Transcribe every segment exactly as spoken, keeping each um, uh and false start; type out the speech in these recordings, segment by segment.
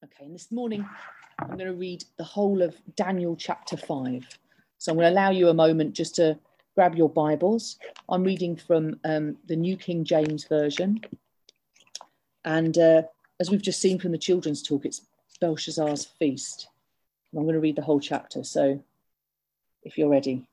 Okay, and this morning I'm going to read the whole of Daniel chapter five. So I'm going to allow you a moment just to grab your Bibles. I'm reading from um, the New King James Version. And uh, as we've just seen from the children's talk, it's Belshazzar's feast. And I'm going to read the whole chapter. So if you're ready.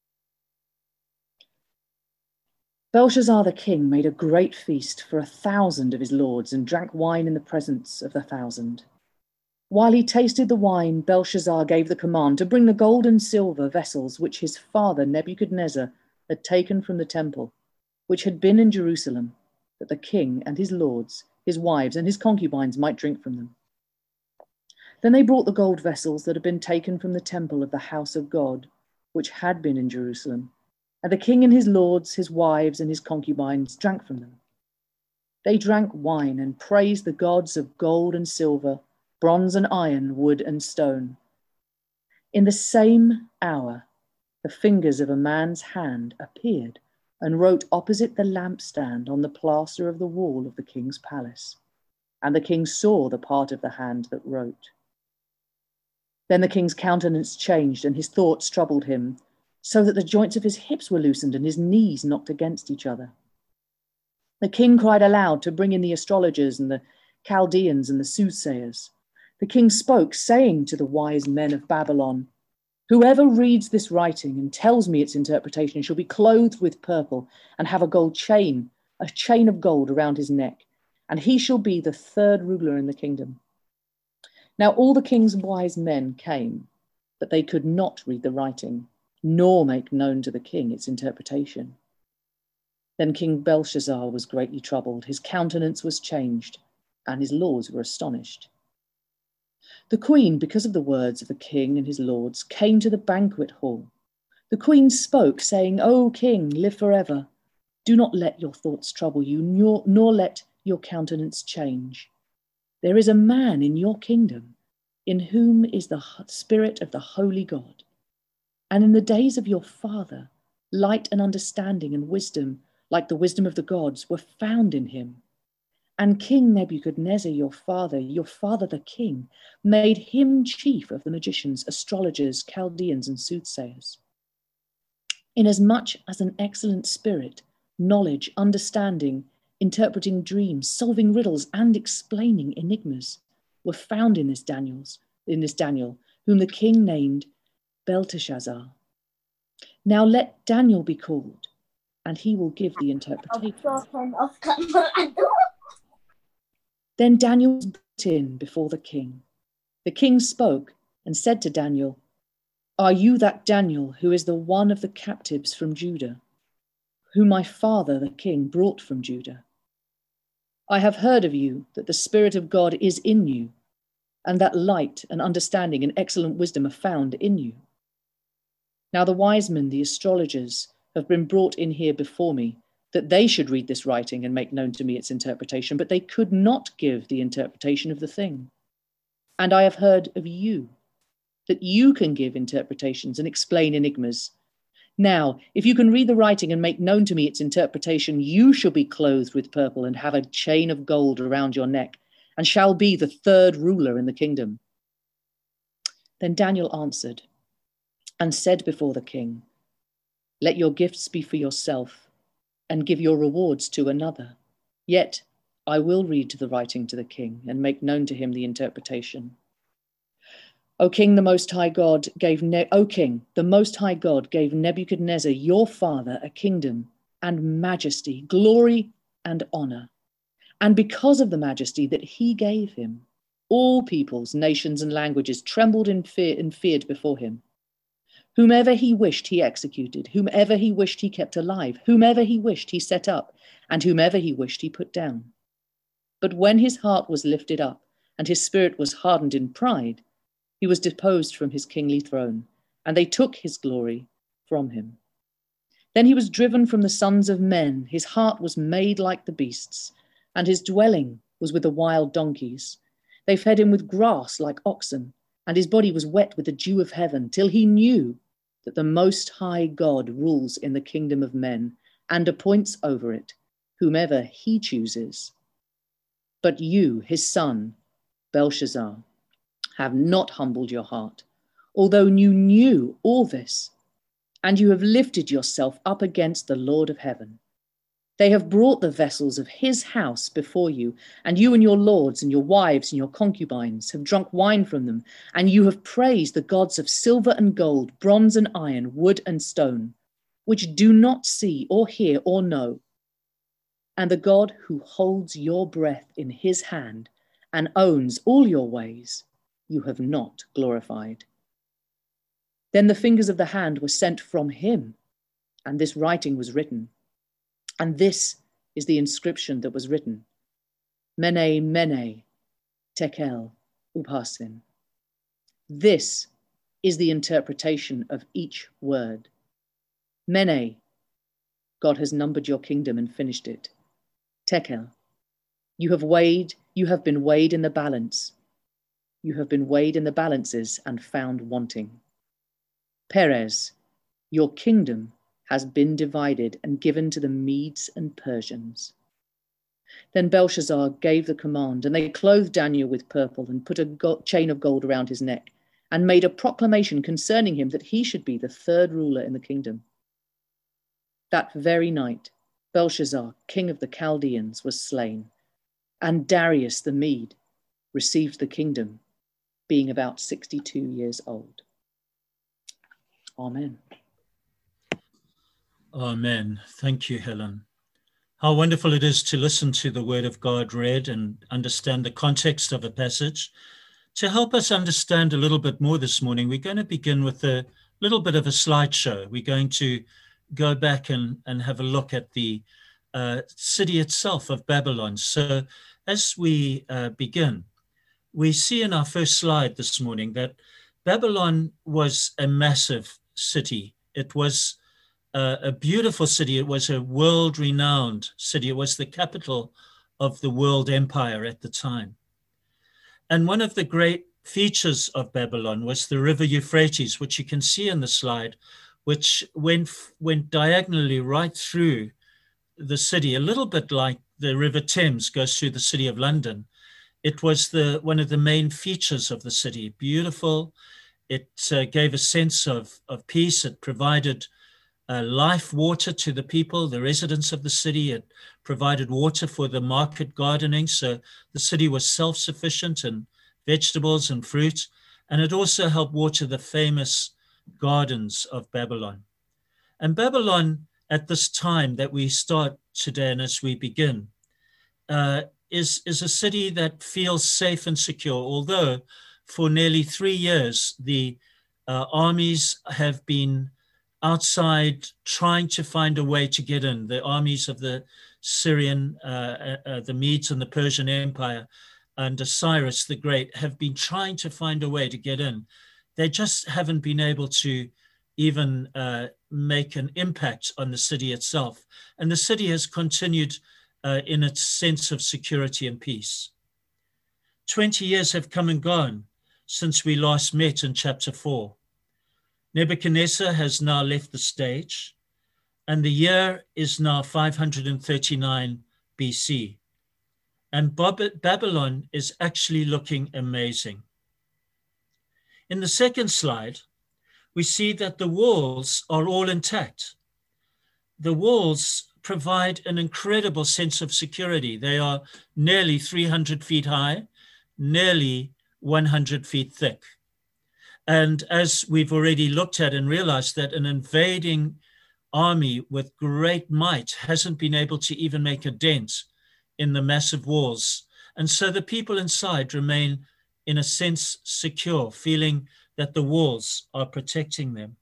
Belshazzar the king made a great feast for a thousand of his lords and drank wine in the presence of the thousand. While he tasted the wine, Belshazzar gave the command to bring the gold and silver vessels which his father Nebuchadnezzar had taken from the temple, which had been in Jerusalem, that the king and his lords, his wives and his concubines might drink from them. Then they brought the gold vessels that had been taken from the temple of the house of God, which had been in Jerusalem, and the king and his lords, his wives and his concubines drank from them. They drank wine and praised the gods of gold and silver, bronze and iron, wood and stone. In the same hour, the fingers of a man's hand appeared and wrote opposite the lampstand on the plaster of the wall of the king's palace. And the king saw the part of the hand that wrote. Then the king's countenance changed and his thoughts troubled him, so that the joints of his hips were loosened and his knees knocked against each other. The king cried aloud to bring in the astrologers and the Chaldeans and the soothsayers. The king spoke, saying to the wise men of Babylon, "Whoever reads this writing and tells me its interpretation shall be clothed with purple and have a gold chain, a chain of gold around his neck, and he shall be the third ruler in the kingdom." Now all the king's wise men came, but they could not read the writing, nor make known to the king its interpretation. Then King Belshazzar was greatly troubled, his countenance was changed, and his lords were astonished. The queen, because of the words of the king and his lords, came to the banquet hall. The queen spoke, saying, "O king, live forever. Do not let your thoughts trouble you, nor, nor let your countenance change. There is a man in your kingdom in whom is the spirit of the holy God. And in the days of your father, light and understanding and wisdom, like the wisdom of the gods, were found in him. And King Nebuchadnezzar, your father, your father the king, made him chief of the magicians, astrologers, Chaldeans, and soothsayers. Inasmuch as an excellent spirit, knowledge, understanding, interpreting dreams, solving riddles, and explaining enigmas were found in this Daniel's, in this Daniel, whom the king named Belteshazzar. Now let Daniel be called, and he will give the interpretation." Then Daniel was brought in before the king. The king spoke and said to Daniel, "Are you that Daniel who is the one of the captives from Judah, whom my father the king brought from Judah? I have heard of you that the Spirit of God is in you, and that light and understanding and excellent wisdom are found in you. Now the wise men, the astrologers, have been brought in here before me, that they should read this writing and make known to me its interpretation, but they could not give the interpretation of the thing. And I have heard of you, that you can give interpretations and explain enigmas. Now, if you can read the writing and make known to me its interpretation, you shall be clothed with purple and have a chain of gold around your neck, and shall be the third ruler in the kingdom." Then Daniel answered and said before the king, "Let your gifts be for yourself, and give your rewards to another. Yet I will read the writing to the king and make known to him the interpretation. O King, the Most High God gave ne- O King, the Most High God gave Nebuchadnezzar, your father, a kingdom and majesty, glory and honor. And because of the majesty that he gave him, all peoples, nations, and languages trembled in fear and feared before him. Whomever he wished he executed, whomever he wished he kept alive, whomever he wished he set up, and whomever he wished he put down. But when his heart was lifted up, and his spirit was hardened in pride, he was deposed from his kingly throne, and they took his glory from him. Then he was driven from the sons of men, his heart was made like the beasts, and his dwelling was with the wild donkeys. They fed him with grass like oxen, and his body was wet with the dew of heaven, till he knew that the Most High God rules in the kingdom of men and appoints over it whomever he chooses. But you, his son, Belshazzar, have not humbled your heart, although you knew all this, and you have lifted yourself up against the Lord of heaven. They have brought the vessels of his house before you, and you and your lords and your wives and your concubines have drunk wine from them, and you have praised the gods of silver and gold, bronze and iron, wood and stone, which do not see or hear or know. And the God who holds your breath in his hand and owns all your ways, you have not glorified. Then the fingers of the hand were sent from him, and this writing was written. And this is the inscription that was written: Mene, Mene, Tekel, Upharsin. This is the interpretation of each word. Mene, God has numbered your kingdom and finished it. Tekel, you have weighed, you have been weighed in the balance. You have been weighed in the balances and found wanting. Perez, your kingdom has been divided and given to the Medes and Persians. Then Belshazzar gave the command, and they clothed Daniel with purple and put a go- chain of gold around his neck and made a proclamation concerning him that he should be the third ruler in the kingdom. That very night, Belshazzar, king of the Chaldeans, was slain, and Darius the Mede received the kingdom, being about sixty-two years old. Amen. Amen. Thank you, Helen. How wonderful it is to listen to the word of God read and understand the context of a passage. To help us understand a little bit more this morning, we're going to begin with a little bit of a slideshow. We're going to go back and, and have a look at the uh, city itself of Babylon. So as we uh, begin, we see in our first slide this morning that Babylon was a massive city. It was uh, a beautiful city. It was a world-renowned city. It was the capital of the world empire at the time. And one of the great features of Babylon was the river Euphrates, which you can see in the slide, which went, went diagonally right through the city, a little bit like the River Thames goes through the city of London. It was the one of the main features of the city. Beautiful. It uh, gave a sense of, of peace. It provided uh, life water to the people, the residents of the city. It provided water for the market gardening. So the city was self-sufficient in vegetables and fruit. And it also helped water the famous gardens of Babylon. And Babylon, at this time that we start today and as we begin, uh, is, is a city that feels safe and secure, although for nearly three years, the uh, armies have been outside trying to find a way to get in. The armies of the Syrian, uh, uh, the Medes and the Persian Empire under Cyrus the Great have been trying to find a way to get in. They just haven't been able to even uh, make an impact on the city itself. And the city has continued uh, in its sense of security and peace. twenty years have come and gone since we last met in chapter four. Nebuchadnezzar has now left the stage, and the year is now five hundred thirty-nine B C. And Babylon is actually looking amazing. In the second slide, we see that the walls are all intact. The walls provide an incredible sense of security. They are nearly three hundred feet high, nearly one hundred feet thick. And as we've already looked at and realized that an invading army with great might hasn't been able to even make a dent in the massive walls. And so the people inside remain, in a sense, secure, feeling that the walls are protecting them.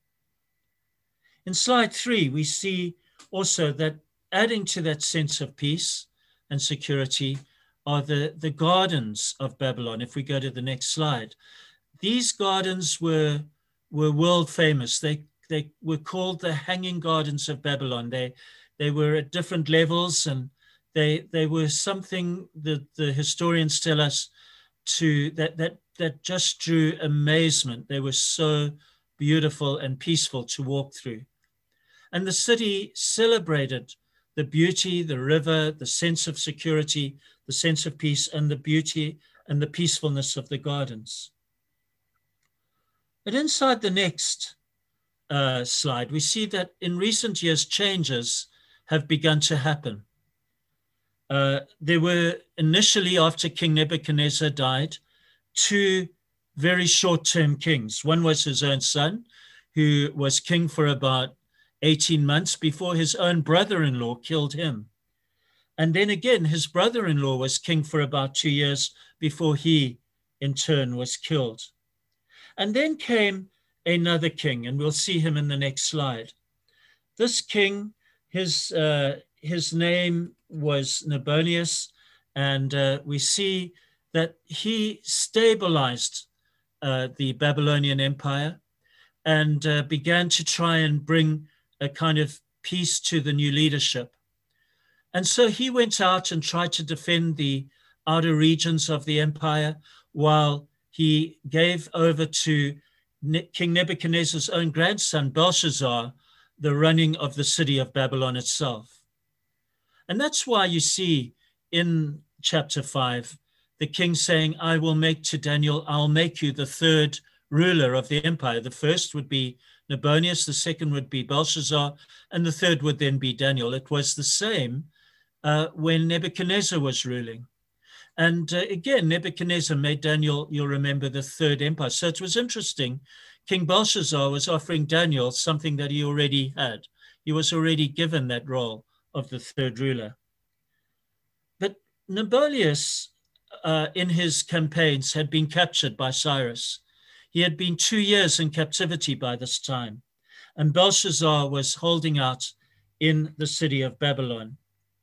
In slide three, we see also that adding to that sense of peace and security are the, the gardens of Babylon. If we go to the next slide, these gardens were, were world famous. They, they were called the Hanging Gardens of Babylon. They, they were at different levels, and they, they were something that the historians tell us to that, that, that just drew amazement. They were so beautiful and peaceful to walk through. And the city celebrated the beauty, the river, the sense of security, the sense of peace, and the beauty and the peacefulness of the gardens. But inside the next uh, slide, we see that in recent years, changes have begun to happen. Uh, there were initially, after King Nebuchadnezzar died, two very short-term kings. One was his own son, who was king for about eighteen months before his own brother-in-law killed him. And then again, his brother-in-law was king for about two years before he, in turn, was killed. And then came another king, and we'll see him in the next slide. This king, his, uh, his name was Nabonidus, and uh, we see that he stabilized uh, the Babylonian Empire and uh, began to try and bring a kind of peace to the new leadership. And so he went out and tried to defend the outer regions of the empire while he gave over to King Nebuchadnezzar's own grandson, Belshazzar, the running of the city of Babylon itself. And that's why you see in chapter five, the king saying, I will make to Daniel, I'll make you the third ruler of the empire. The first would be Nabonidus, the second would be Belshazzar, and the third would then be Daniel. It was the same uh, when Nebuchadnezzar was ruling. And uh, again, Nebuchadnezzar made Daniel, you'll remember, the third empire. So it was interesting. King Belshazzar was offering Daniel something that he already had. He was already given that role of the third ruler. But Nabonidus, uh, in his campaigns, had been captured by Cyrus. He had been two years in captivity by this time. And Belshazzar was holding out in the city of Babylon.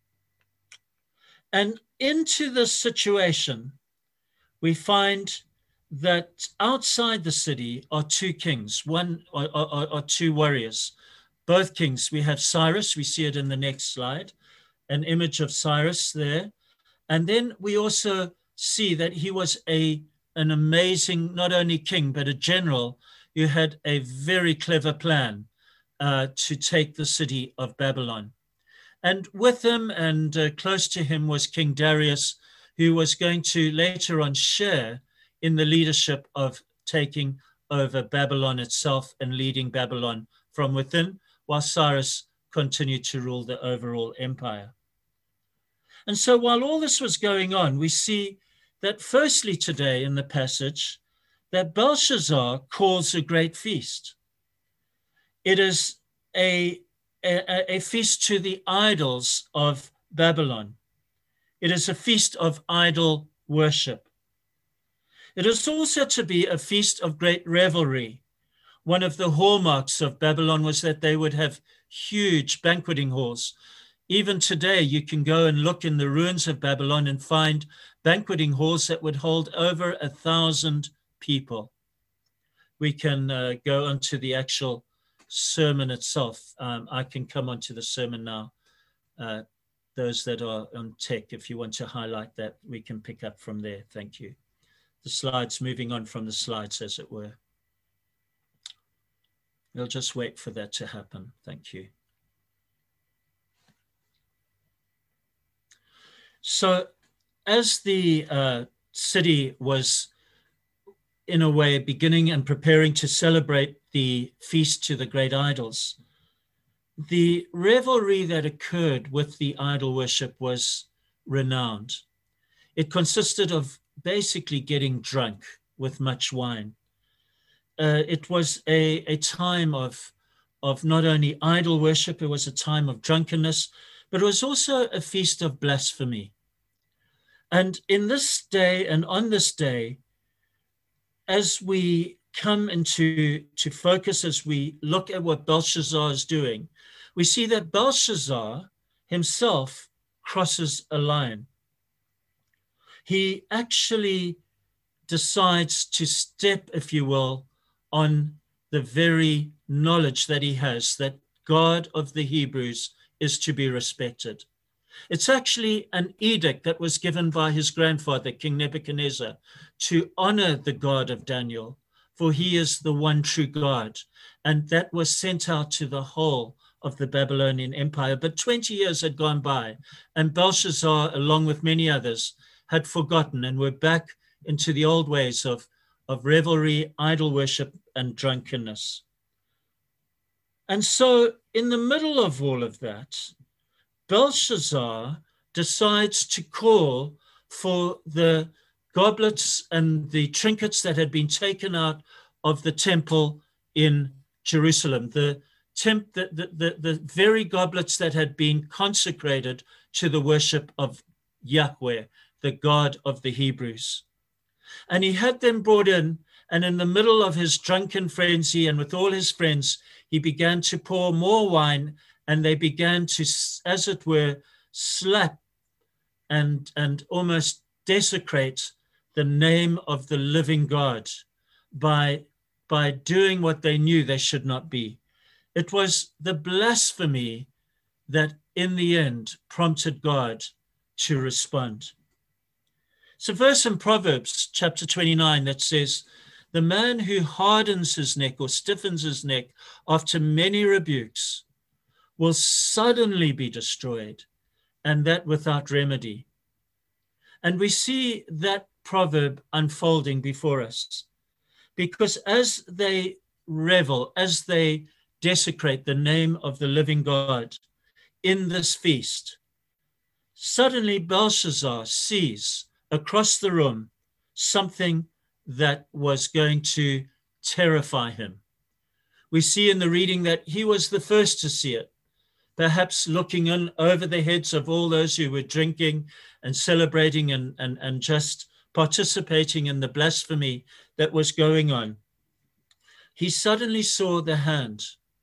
And into this situation, we find that outside the city are two kings, one are, are, are two warriors. Both kings, we have Cyrus, we see it in the next slide, an image of Cyrus there. And then we also see that he was a, an amazing, not only king, but a general who had a very clever plan uh, to take the city of Babylon. And with him and uh, close to him was King Darius, who was going to later on share in the leadership of taking over Babylon itself and leading Babylon from within, while Cyrus continued to rule the overall empire. And so while all this was going on, we see that firstly today in the passage, that Belshazzar calls a great feast. It is a A, a feast to the idols of Babylon. It is a feast of idol worship. It is also to be a feast of great revelry. One of the hallmarks of Babylon was that they would have huge banqueting halls. Even today, you can go and look in the ruins of Babylon and find banqueting halls that would hold over a thousand people. We can uh, go onto the actual sermon itself. Um, I can come on to the sermon now. Uh, those that are on tech, if you want to highlight that, we can pick up from there. Thank you. The slides, moving on from the slides, as it were. We'll just wait for that to happen. Thank you. So as the uh, city was in a way beginning and preparing to celebrate the feast to the great idols, the revelry that occurred with the idol worship was renowned. It consisted of basically getting drunk with much wine. Uh, it was a, a time of, of not only idol worship, it was a time of drunkenness, but it was also a feast of blasphemy. And in this day and on this day, as we come into to focus, as we look at what Belshazzar is doing, we see that Belshazzar himself crosses a line. He actually decides to step, if you will, on the very knowledge that he has, that God of the Hebrews is to be respected. It's actually an edict that was given by his grandfather, King Nebuchadnezzar, to honor the God of Daniel, for he is the one true God. And that was sent out to the whole of the Babylonian Empire. But twenty years had gone by, and Belshazzar, along with many others, had forgotten and were back into the old ways of, of revelry, idol worship, and drunkenness. And so in the middle of all of that, Belshazzar decides to call for the goblets and the trinkets that had been taken out of the temple in Jerusalem, the, temp, the, the, the, the very goblets that had been consecrated to the worship of Yahweh, the God of the Hebrews. And he had them brought in, and in the middle of his drunken frenzy and with all his friends, he began to pour more wine, and they began to, as it were, slap and, and almost desecrate the name of the living God by, by doing what they knew they should not be. It was the blasphemy that in the end prompted God to respond. It's a verse in Proverbs chapter twenty-nine that says, the man who hardens his neck or stiffens his neck after many rebukes will suddenly be destroyed, and that without remedy. And we see that proverb unfolding before us, because as they revel, as they desecrate the name of the living God in this feast, suddenly Belshazzar sees across the room something that was going to terrify him. We see in the reading that he was the first to see it, perhaps looking in over the heads of all those who were drinking and celebrating and, and, and just participating in the blasphemy that was going on. He suddenly saw the hand.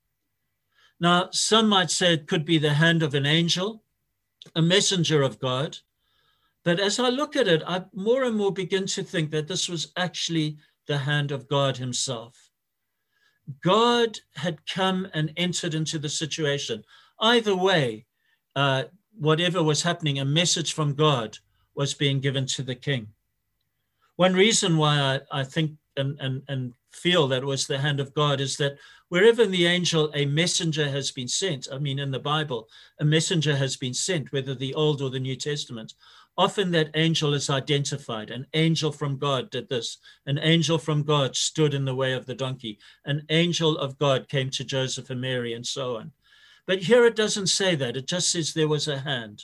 Now, some might say it could be the hand of an angel, a messenger of God. But as I look at it, I more and more begin to think that this was actually the hand of God himself. God had come and entered into the situation. Either way, uh, whatever was happening, a message from God was being given to the king. One reason why I, I think and, and, and feel that it was the hand of God is that wherever in the angel a messenger has been sent, I mean in the Bible, a messenger has been sent, whether the Old or the New Testament, often that angel is identified. An angel from God did this. An angel from God stood in the way of the donkey. An angel of God came to Joseph and Mary, and so on. But here it doesn't say that. It just says there was a hand.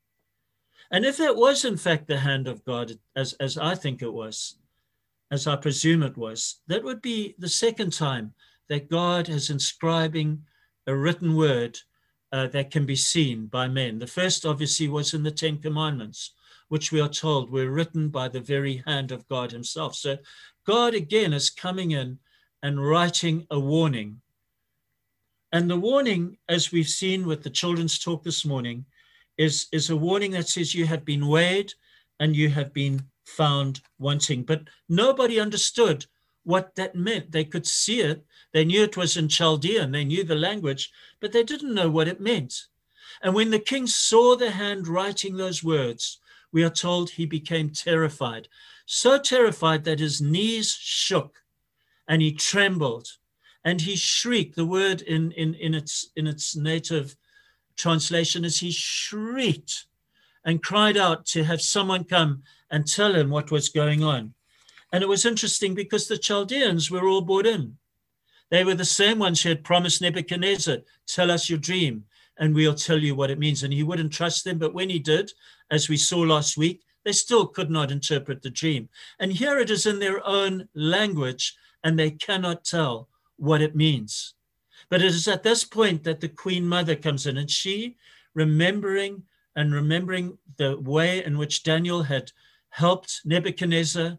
And if that was in fact the hand of God, as, as I think it was, as I presume it was, that would be the second time that God is inscribing a written word uh, that can be seen by men. The first obviously was in the Ten Commandments, which we are told were written by the very hand of God himself. So God again is coming in and writing a warning. And the warning, as we've seen with the children's talk this morning, is, is a warning that says you have been weighed and you have been found wanting. But nobody understood what that meant. They could see it. They knew it was in Chaldean. They knew the language, but they didn't know what it meant. And when the king saw the hand writing those words, we are told he became terrified, so terrified that his knees shook and he trembled and he shrieked. The word in, in, in, its, in its native translation is he shrieked and cried out to have someone come and tell him what was going on. And it was interesting because the Chaldeans were all brought in. They were the same ones who had promised Nebuchadnezzar, tell us your dream and we'll tell you what it means. And he wouldn't trust them. But when he did, as we saw last week, they still could not interpret the dream. And here it is in their own language, and they cannot tell what it means. But it is at this point that the Queen Mother comes in, and she, remembering and remembering the way in which Daniel had helped Nebuchadnezzar,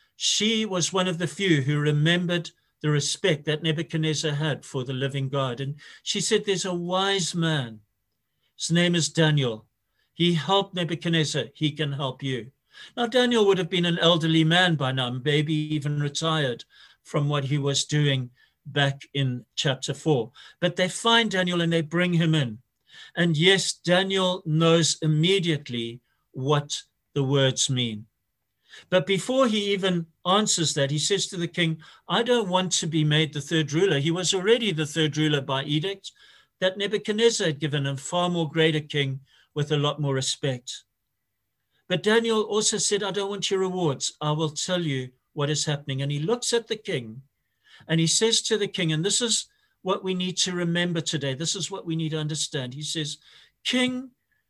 she was one of the few who remembered the respect that Nebuchadnezzar had for the living God. And she said, there's a wise man. His name is Daniel. He helped Nebuchadnezzar. He can help you. Now, Daniel would have been an elderly man by now, maybe even retired from what he was doing back in chapter four. But they find Daniel and they bring him in. And yes, Daniel knows immediately what the words mean. But before he even answers that, he says to the king, I don't want to be made the third ruler. He was already the third ruler by edict that Nebuchadnezzar had given him, far more greater king with a lot more respect. But Daniel also said, I don't want your rewards. I will tell you what is happening. And he looks at the king and he says to the king, and this is what we need to remember today. This is what we need to understand. He says, King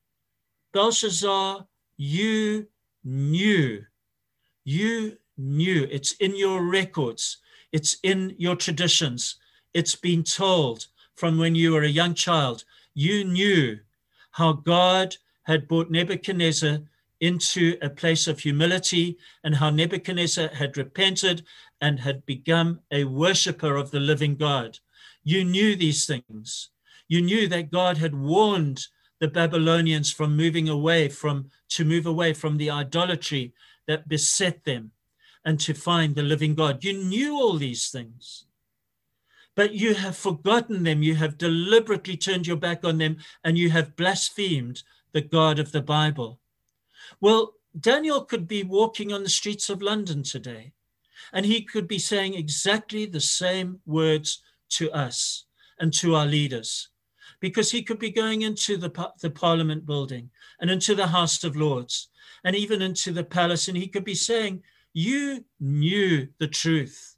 Belshazzar, you knew, you knew, it's in your records, it's in your traditions, it's been told from when you were a young child. You knew how God had brought Nebuchadnezzar into a place of humility and how Nebuchadnezzar had repented and had become a worshiper of the living God. You knew these things. You knew that God had warned the Babylonians from moving away from, to move away from the idolatry that beset them and to find the living God. You knew all these things, but you have forgotten them. You have deliberately turned your back on them and you have blasphemed the God of the Bible. Well, Daniel could be walking on the streets of London today, and he could be saying exactly the same words to us and to our leaders, because he could be going into the, the Parliament building and into the House of Lords and even into the palace, and he could be saying, you knew the truth.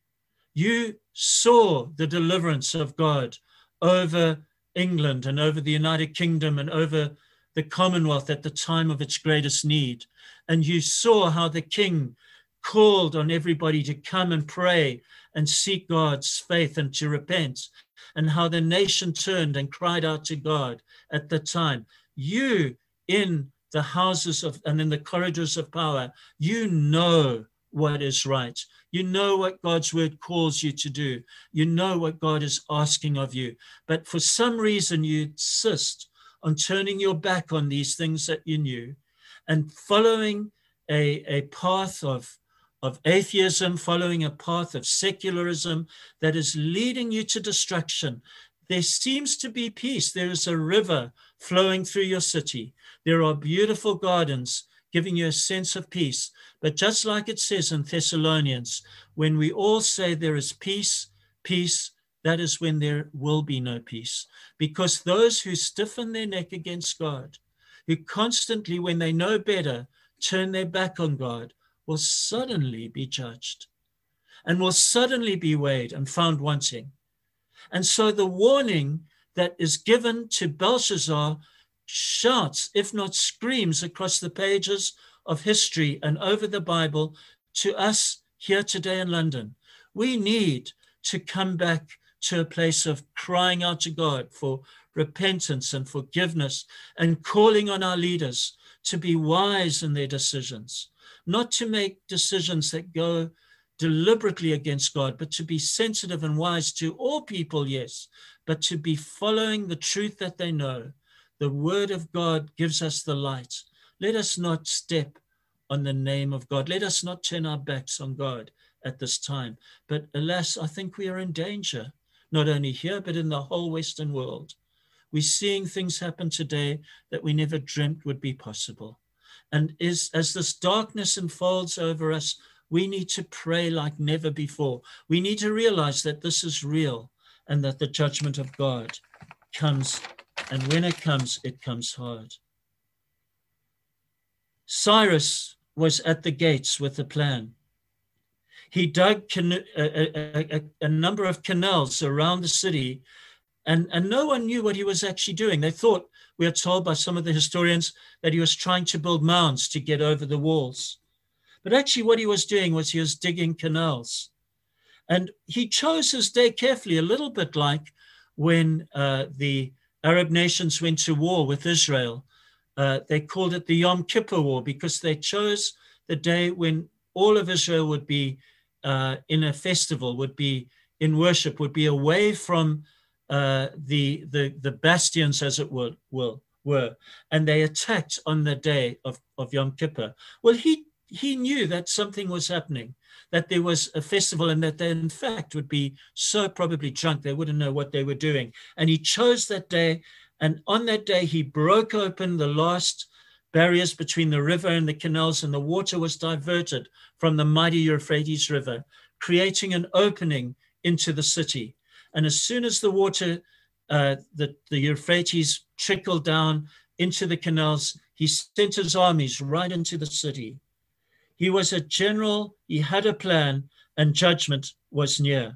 You saw the deliverance of God over England and over the United Kingdom and over the Commonwealth at the time of its greatest need. And you saw how the king called on everybody to come and pray and seek God's faith and to repent, and how the nation turned and cried out to God at the time. You in the houses of and in the corridors of power, you know what is right. You know what God's word calls you to do. You know what God is asking of you. But for some reason, you insist on turning your back on these things that you knew and following a, a path of, of atheism, following a path of secularism that is leading you to destruction. There seems to be peace. There is a river flowing through your city. There are beautiful gardens giving you a sense of peace. But just like it says in Thessalonians, when we all say there is peace, peace, that is when there will be no peace. Because those who stiffen their neck against God, who constantly, when they know better, turn their back on God, will suddenly be judged and will suddenly be weighed and found wanting. And so the warning that is given to Belshazzar shouts, if not screams, across the pages of history and over the Bible to us here today in London. We need to come back to a place of crying out to God for repentance and forgiveness and calling on our leaders to be wise in their decisions, not to make decisions that go deliberately against God, but to be sensitive and wise to all people, yes, but to be following the truth that they know. The word of God gives us the light. Let us not step on the name of God. Let us not turn our backs on God at this time. But alas, I think we are in danger, not only here, but in the whole Western world. We're seeing things happen today that we never dreamt would be possible. And is, as this darkness unfolds over us, we need to pray like never before. We need to realize that this is real and that the judgment of God comes. And when it comes, it comes hard. Cyrus was at the gates with a plan. He dug cano- a, a, a number of canals around the city, and, and no one knew what he was actually doing. They thought, we are told by some of the historians, that he was trying to build mounds to get over the walls. But actually what he was doing was he was digging canals. And he chose his day carefully, a little bit like when uh, the Arab nations went to war with Israel. Uh, they called it the Yom Kippur War because they chose the day when all of Israel would be uh, in a festival, would be in worship, would be away from uh, the, the, the bastions, as it were, were, were. And they attacked on the day of, of Yom Kippur. Well, he, he knew that something was happening, that there was a festival and that they, in fact, would be so probably drunk they wouldn't know what they were doing. And he chose that day, and on that day, he broke open the last barriers between the river and the canals, and the water was diverted from the mighty Euphrates River, creating an opening into the city. And as soon as the water, uh, the, the Euphrates trickled down into the canals. He sent his armies right into the city. He was a general, he had a plan, and judgment was near.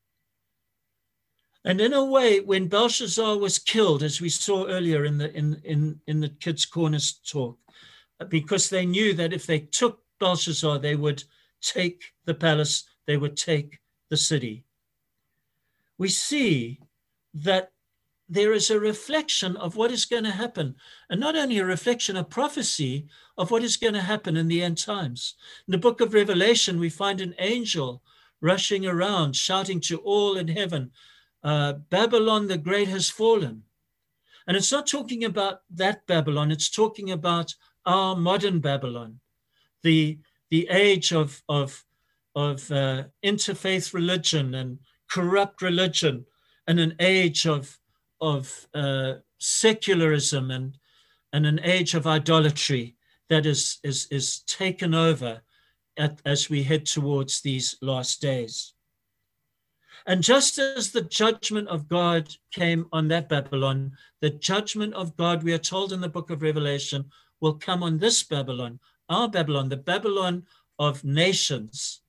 And in a way, when Belshazzar was killed, as we saw earlier in the, in, in, in the Kids' Corners talk, because they knew that if they took Belshazzar, they would take the palace, they would take the city. We see that there is a reflection of what is going to happen, and not only a reflection, a prophecy of what is going to happen in the end times. In the book of Revelation, we find an angel rushing around, shouting to all in heaven, uh, Babylon the Great has fallen. And it's not talking about that Babylon, it's talking about our modern Babylon, the, the age of, of, of uh, interfaith religion and corrupt religion, and an age of of uh, secularism and, and an age of idolatry that is, is, is taken over at, as we head towards these last days. And just as the judgment of God came on that Babylon, the judgment of God, we are told in the book of Revelation, will come on this Babylon, our Babylon, the Babylon of nations.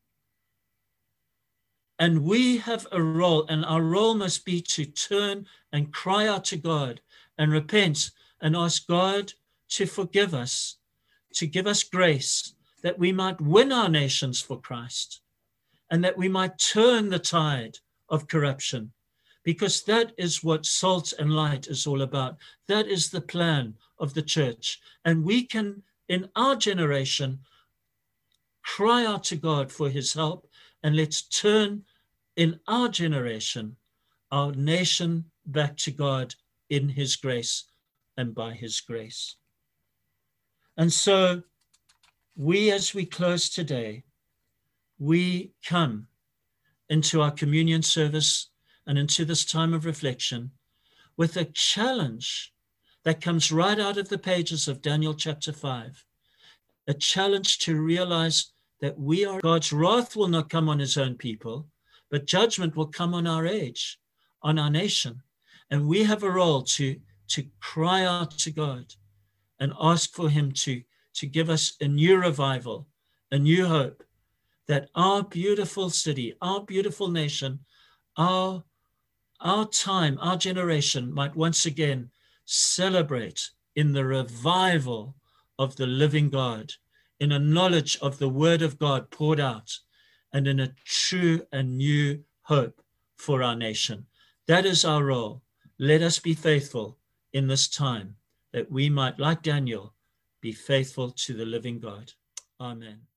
And we have a role, and our role must be to turn and cry out to God and repent and ask God to forgive us, to give us grace, that we might win our nations for Christ, and that we might turn the tide of corruption, because that is what salt and light is all about. That is the plan of the church. And we can, in our generation, cry out to God for his help, and let's turn in our generation, our nation back to God in his grace and by his grace. And so we, as we close today, we come into our communion service and into this time of reflection with a challenge that comes right out of the pages of Daniel chapter five, a challenge to realize that we are, God's wrath will not come on his own people, but judgment will come on our age, on our nation. And we have a role to, to cry out to God and ask for him to, to give us a new revival, a new hope, that our beautiful city, our beautiful nation, our, our time, our generation might once again celebrate in the revival of the living God, in a knowledge of the word of God poured out, and in a true and new hope for our nation. That is our role. Let us be faithful in this time, that we might, like Daniel, be faithful to the living God. Amen.